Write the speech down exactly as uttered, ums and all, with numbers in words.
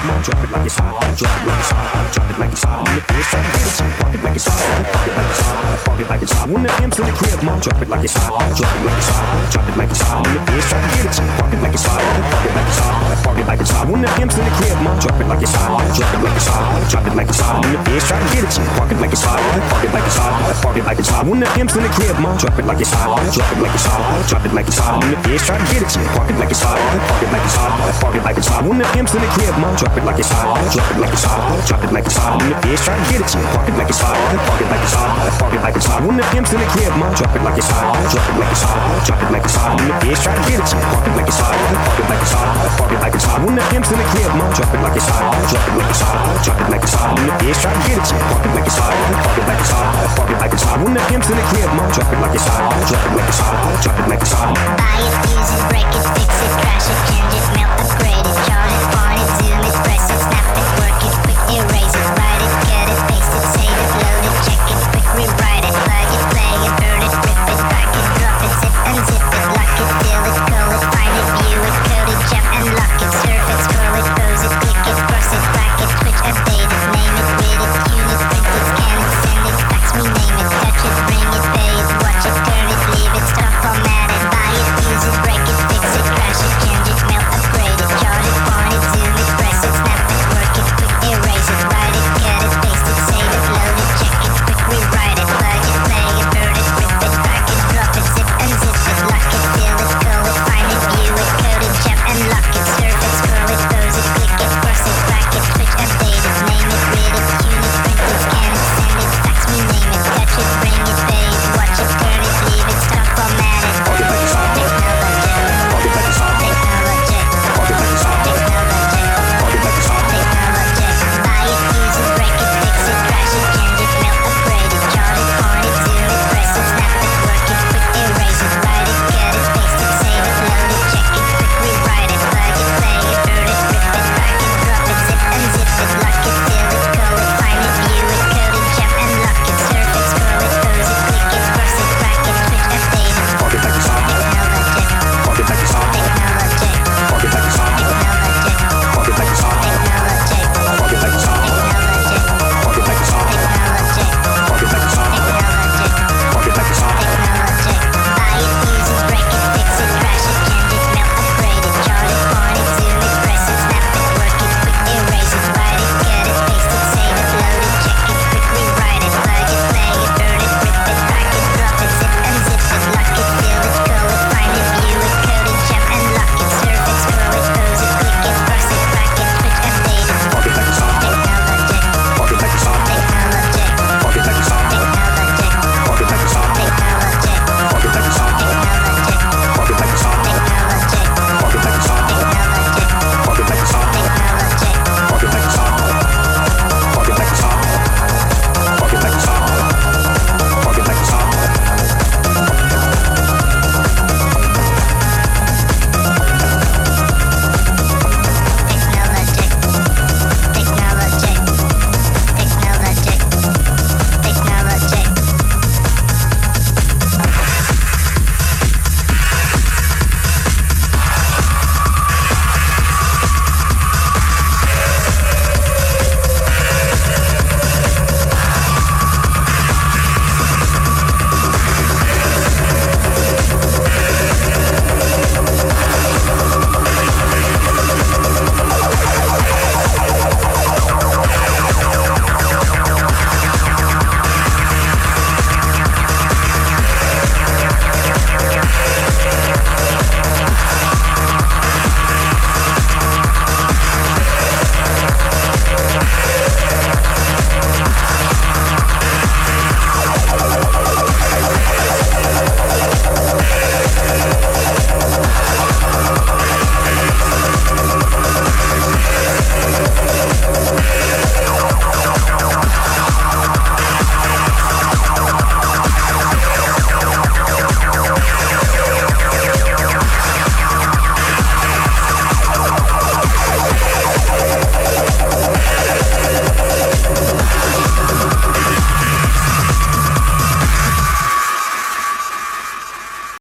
mom. Drop it like it's hot, drop it like it's hot, drop it like it's hot. When the bass try to get it, park it like it's hot, park it like it's hot, park it like it's hot. When the M's in the crib, mom. Drop it like it's hot, drop it like it's hot, drop it like it's hot. When the bass try to get it, park it like it's hot, park it like it's hot, park it like it's hot. When the M's in the crib, mom. Drop it like it's hot, drop it like it's hot, drop it like it's hot. When the bass try to get it, park it like it's hot, park it like it's hot, park it like it's hot. When the M's in the crib, mom. Drop it like it's hot, drop it like it's hot, drop it like it's hot. When the bass try to get it, park it like it's hot, park it like it's hot, park it like it's hot. When the M's in the crib, mom. Drop it like it's hot, drop it like it's hot, drop it like it's hot. When the bass try to get it, park it like it's hot, park it like it's hot, park it like it's hot. When the M's in the crib, mom. Drop it like it's hot, drop it like it's hot, drop it like it's hot. When the bass try to get it, park it like it's hot, park it like it's hot, park it like it's hot. When the M's in the crib, mom. Drop it like it's hot, drop it like it's hot, drop it like it's hot. When the bass try to get it, park it like it's hot, park it like it's hot, park it like it's hot. When the M's in the crib, mom. Drop it like it's hot, drop it like it's hot, drop it like it's hot. Buy it, use it, break it, fix it, crash it, change it, melt the screen.